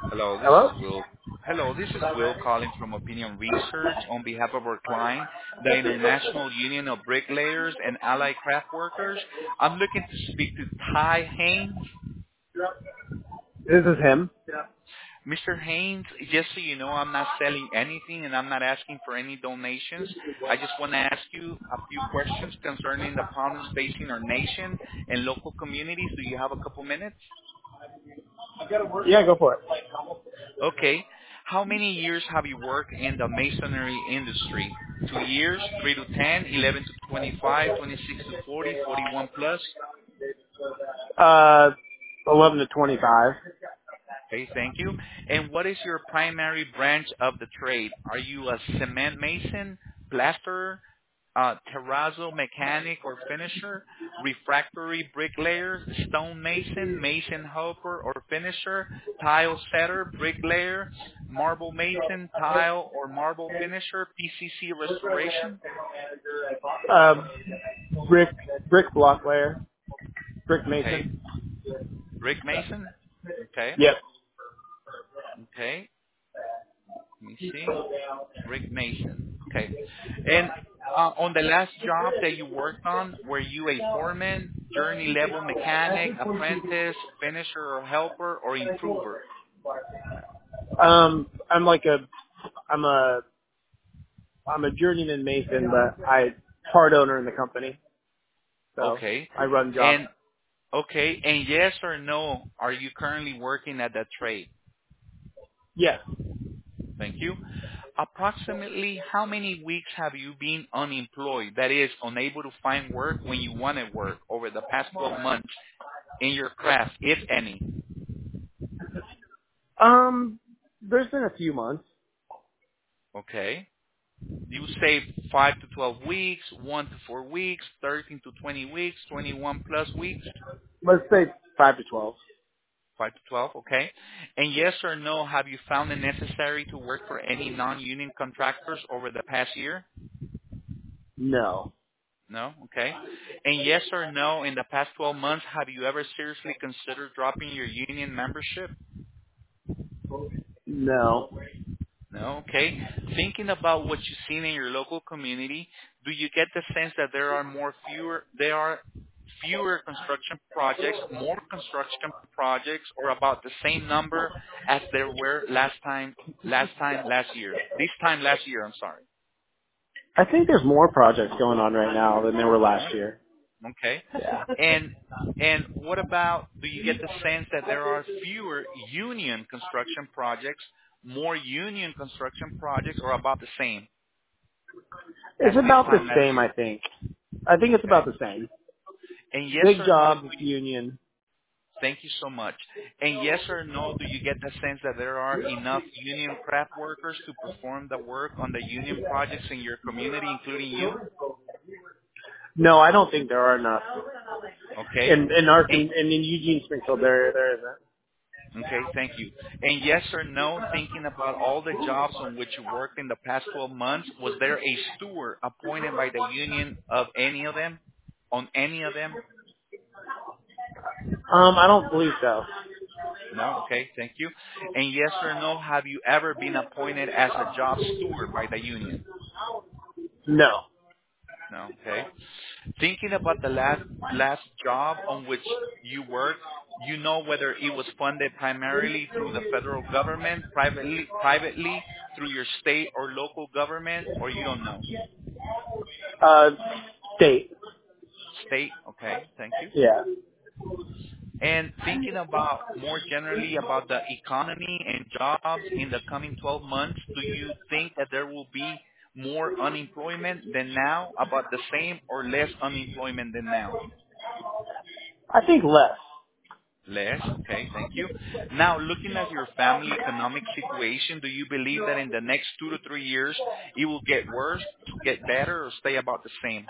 Hello, this is Hello? Will. Hello, this is Will calling from Opinion Research on behalf of our client, the International Union of Bricklayers and Allied Craft Workers. I'm looking to speak to Ty Haynes. This is him. Mr. Haynes, just so you know, I'm not selling anything and I'm not asking for any donations. I just want to ask you a few questions concerning the problems facing our nation and local communities. Do you have a couple minutes? Yeah, go for it. Okay. How many years have you worked in the masonry industry? 2 years, 3 to 10, 11 to 25, 26 to 40, 41 plus? Uh, 11 to 25. Okay, thank you. And what is your primary branch of the trade? Are you a cement mason, plasterer, terrazzo mechanic or finisher, refractory bricklayer, stone mason, mason helper or finisher, tile setter, bricklayer, marble mason, tile or marble finisher, PCC restoration? Uh, brick, brick block layer. Brick Okay. mason. Brick mason? Okay. Yep. Okay. Let me see. Brick mason. Okay. And on the last job that you worked on, were you a foreman, journey level mechanic, apprentice, finisher or helper, or improver? I'm like I'm a journeyman mason, but I part owner in the company, so Okay. I run jobs. And okay. And yes or no, are you currently working at that trade? Yes. Thank you. Approximately how many weeks have you been unemployed, that is, unable to find work when you wanted work over the past 12 months in your craft, if any? There's been a few months. Okay. You say 5 to 12 weeks, 1 to 4 weeks, 13 to 20 weeks, 21 plus weeks, Let's say 5 to 12. 5 to 12, okay? And yes or no, have you found it necessary to work for any non-union contractors over the past year? No. No, okay. And yes or no, in the past 12 months, have you ever seriously considered dropping your union membership? No. No, okay. Thinking about what you've seen in your local community, do you get the sense that there are fewer construction projects, more construction projects, or about the same number as there were last year? This time last year, I'm sorry. I think there's more projects going on right now than there were No? last year. Okay. Yeah. And what about, do you get the sense that there are fewer union construction projects, more union construction projects, or about the same as It's this about the time last same, I year? think. I think it's about Okay. the same. And yes Big or no, job, union. thank you so much. And yes or no, do you get the sense that there are enough union craft workers to perform the work on the union projects in your community, including you? No, I don't think there are enough. Okay. In Eugene Springfield, there isn't. Okay, thank you. And yes or no, thinking about all the jobs on which you worked in the past 12 months, was there a steward appointed by the union of any of them? On any of them? I don't believe so. No? Okay, thank you. And yes or no, have you ever been appointed as a job steward by the union? No. No? Okay. Thinking about the last job on which you worked, you know whether it was funded primarily through the federal government, privately through your state or local government, or you don't know? Uh, state. State, okay, thank you. Yeah. And thinking about more generally about the economy and jobs in the coming 12 months, do you think that there will be more unemployment than now, about the same, or less unemployment than now? I think less. Less. Okay, thank you. Now, looking at your family economic situation, do you believe that in the next 2 to 3 years it will get worse, get better, or stay about the same?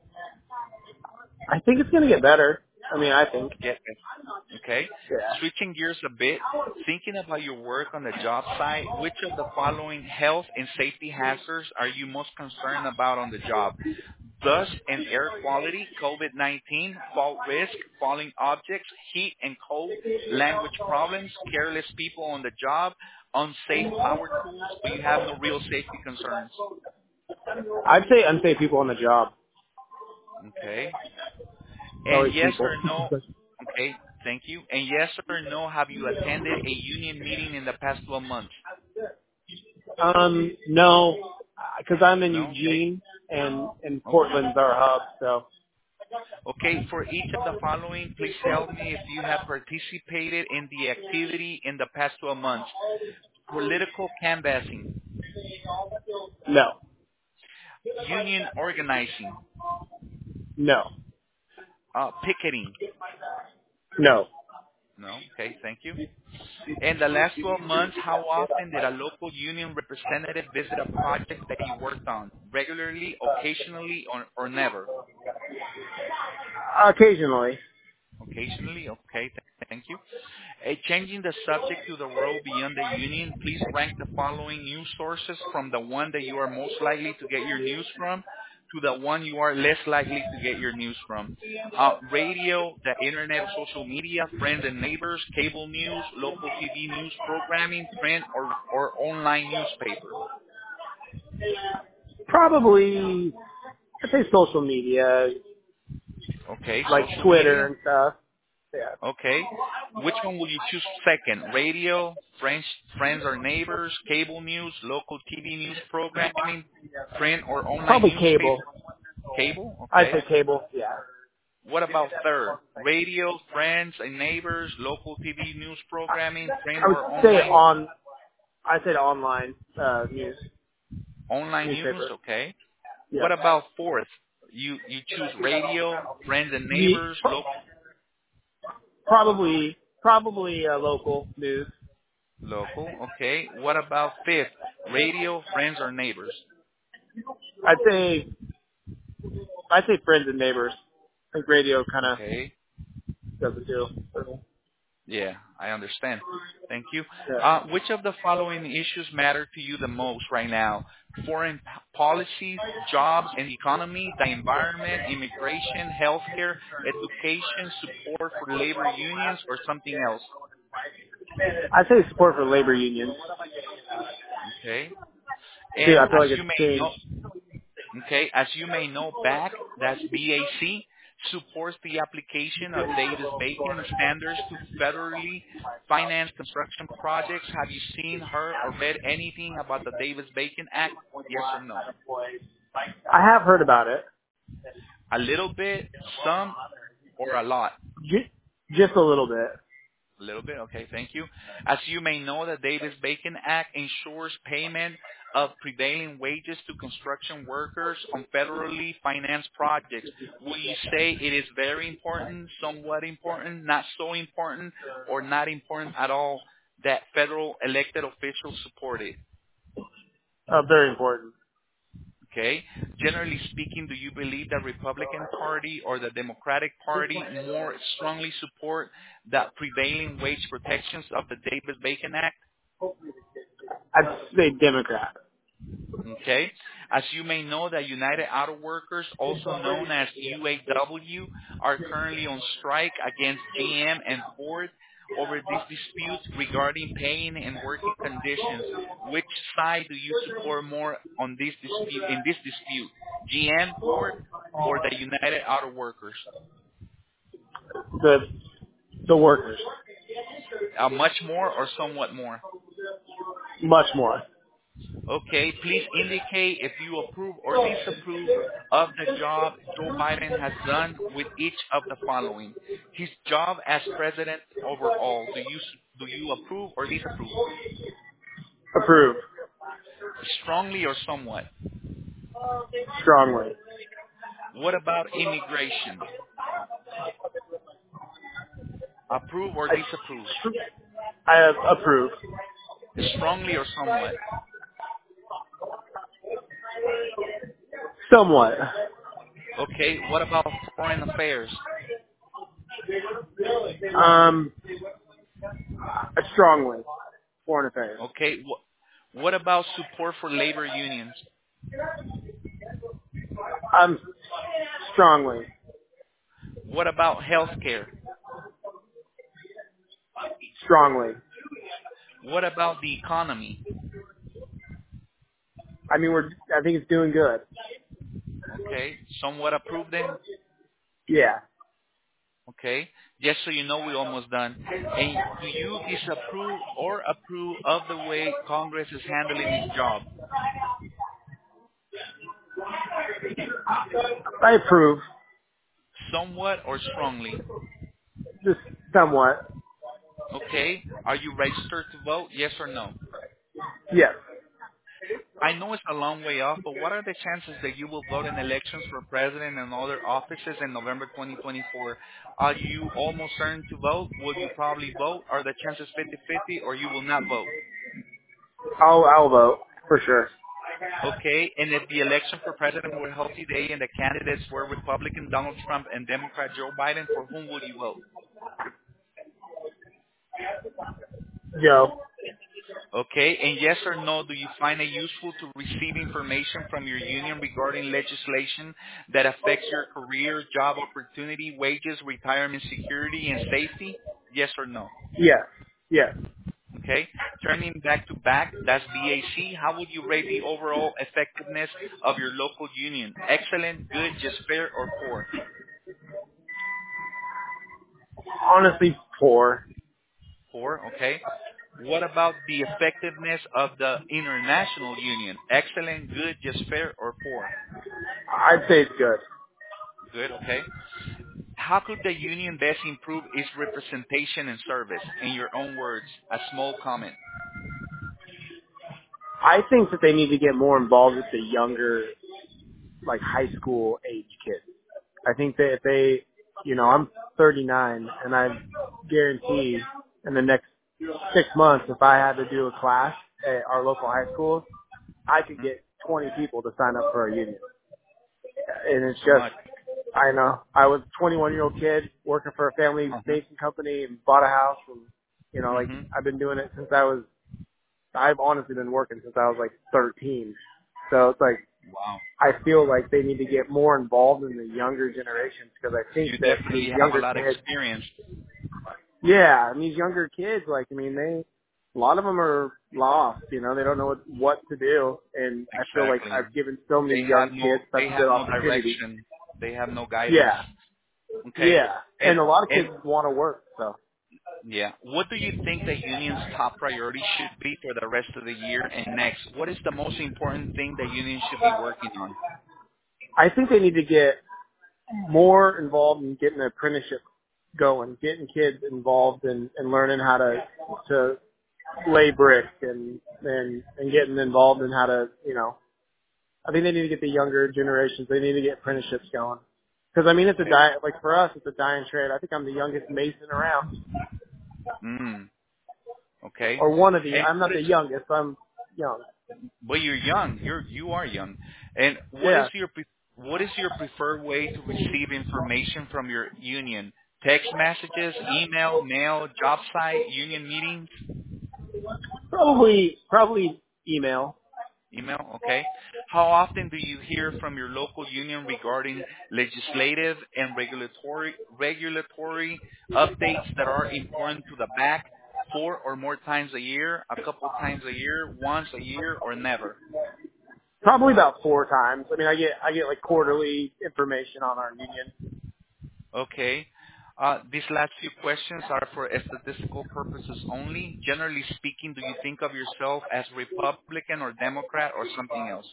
I think it's going to get better. I mean, I think. Get better. Okay. Yeah. Switching gears a bit, thinking about your work on the job site, which of the following health and safety hazards are you most concerned about on the job? dust and air quality, COVID-19, fault risk, falling objects, heat and cold, language problems, careless people on the job, unsafe power tools, or you have no real safety concerns? I'd say unsafe people on the job. Okay. And Always yes people. or no, okay, thank you. And yes or no, have you attended a union meeting in the past 12 months? No, because I'm in No? Okay. Eugene and Okay. Portland's our hub, so Okay, for each of the following, please tell me if you have participated in the activity in the past 12 months. Political canvassing, no, union organizing, no, picketing. no. No? Okay, thank you. In the last 12 months, how often did a local union representative visit a project that you worked on? Regularly, occasionally, or never? Occasionally. Occasionally, okay, thank you. Changing the subject to the row beyond the union, please rank the following news sources from the one that you are most likely to get your news from to the one you are less likely to get your news from. Radio, the internet, social media, friends and neighbors, cable news, local TV news programming, print or online newspaper. Probably, I'd say social media, Okay, like social Twitter media. and stuff. Yeah. Okay. Which one will you choose second? Radio, friends or neighbors, cable news, local TV news programming, print or online Probably cable. newspaper? Cable? I'd Okay. say cable, yeah. What about third? Radio, friends and neighbors, local TV news programming, print I would or say online I said online, online news? newspaper. Okay. Yeah. What about fourth? You choose radio, friends and The, neighbors, probably local news. local. Okay. What about fifth? Radio, friends or neighbors? I'd say friends and neighbors. I think radio kind of Okay. does it too. Yeah, I understand. Thank you. Yeah. Which of the following issues matter to you the most right now? Foreign policies, jobs and economy, the environment, immigration, healthcare, education, support for labor unions, or something else? I'd say support for labor unions. Okay. Too. And I feel like it's changed. as you may know, BAC, that's BAC, supports the application of Davis-Bacon standards to federally finance construction projects. Have you seen, heard, or read anything about the Davis-Bacon Act? Yes or no? I have heard about it. A little bit, some, or a lot? Just a little bit. A little bit, okay, thank you. As you may know, the Davis-Bacon Act ensures payment of prevailing wages to construction workers on federally financed projects. Will you say it is very important, somewhat important, not so important, or not important at all that federal elected officials support it? Very important. Okay. Generally speaking, do you believe the Republican Party or the Democratic Party more strongly support the prevailing wage protections of the Davis-Bacon Act? I'd say Democrat. Okay. As you may know, the United Auto Workers, also known as UAW, are currently on strike against GM and Ford over this dispute regarding paying and working conditions. Which side do you support more on this dispute? In this dispute, GM, Ford, or the United Auto Workers? The workers. Much more or somewhat more? Much more. Okay, please indicate if you approve or disapprove of the job Joe Biden has done with each of the following. His job as president overall. Do you approve or disapprove? Approve. Strongly or somewhat? Strongly. What about immigration? Approve or disapprove? I approve. Strongly or somewhat? Somewhat. Okay, what about foreign affairs? Um, strongly. Foreign affairs. Okay, what about support for labor unions? I'm Strongly. What about healthcare? Strongly. What about the economy? I mean, I think it's doing good. Okay, somewhat approve then? Yeah. Okay, just so you know, we're almost done. And do you disapprove or approve of the way Congress is handling its job? I approve. Somewhat or strongly? Just somewhat. Okay, are you registered to vote? Yes or no? Yes. I know it's a long way off, but what are the chances that you will vote in elections for president and other offices in November 2024? Are you almost certain to vote? Will you probably vote? Are the chances 50-50 or you will not vote? I'll vote for sure. Okay, and if the election for president were held today and the candidates were Republican Donald Trump and Democrat Joe Biden, for whom would you vote? Joe. Okay, and yes or no, do you find it useful to receive information from your union regarding legislation that affects your career, job opportunity, wages, retirement security, and safety? Yes or no? Yes. Yes. Okay, turning back to back, that's BAC. How would you rate the overall effectiveness of your local union? Excellent, good, just fair, or poor? Honestly, poor. Poor, okay. What about the effectiveness of the international union? Excellent, good, just fair, or poor? I'd say it's good. Good, okay. How could the union best improve its representation and service? In your own words, a small comment. I think that they need to get more involved with the younger, like high school age kids. I think that if they, I'm 39 and I guarantee in the next 6 months, if I had to do a class at our local high school, I could Hmm? get 20 people to sign up for a union. And it's So just, much. I know, I was a 21-year-old kid working for a family Uh-huh. basing company and bought a house and, like Hmm. I've been doing it since I've honestly been working since I was like 13. So it's like, Wow. I feel like they need to get more involved in the younger generations because I think You that these definitely have a younger lot of kids, experience. yeah, and these younger kids, like, I mean, a lot of them are lost, they don't know what to do. And I feel like Exactly. I've given so many young kids such They a have good no opportunity. direction. They have no guidance. Yeah, Okay. yeah. And And a lot of and kids want to work, so. yeah. What do you think the union's top priority should be for the rest of the year and next? What is the most important thing the union should be working on? I think they need to get more involved in getting an apprenticeship going, getting kids involved in learning how to lay brick and getting involved in how to, I think they need to get the younger generations, they need to get apprenticeships going. Because, I mean, it's a Okay. like for us, it's a dying trade. I think I'm the youngest mason around. Mm. Okay. Or one of the, And I'm not what is? the youngest, I'm young. Well, you're young. You are young. And Yeah. what is your preferred way to receive information from your union? Text messages, email, mail, job site, union meetings? Probably email. Email, okay. How often do you hear from your local union regarding legislative and regulatory updates that are important to the back? 4 or more times a year, a couple times a year, once a year, or never? Probably about 4 times. I mean, I get like quarterly information on our union. Okay. These last few questions are for statistical purposes only. Generally speaking, do you think of yourself as Republican or Democrat or something else?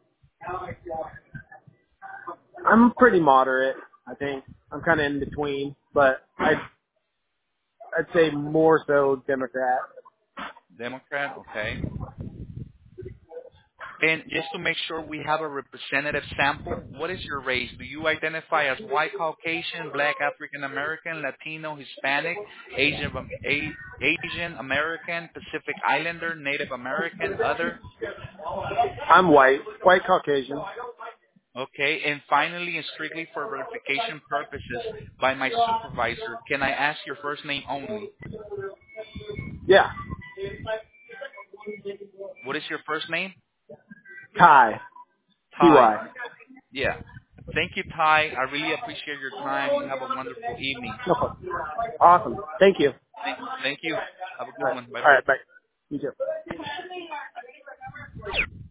I'm pretty moderate, I think. I'm kind of in between, but I'd say more so Democrat. Democrat, okay. And just to make sure we have a representative sample, what is your race? Do you identify as white Caucasian, black African American, Latino, Hispanic, Asian American, Pacific Islander, Native American, other? I'm white Caucasian. Okay. And finally, and strictly for verification purposes by my supervisor, can I ask your first name only? Yeah. What is your first name? Ty. Ty. Ty. Yeah. Thank you, Ty. I really appreciate your time. You have a wonderful evening. No problem. Awesome. Thank you. Thank you. Have a All good right. one. All Bye-bye. right. Bye. You too.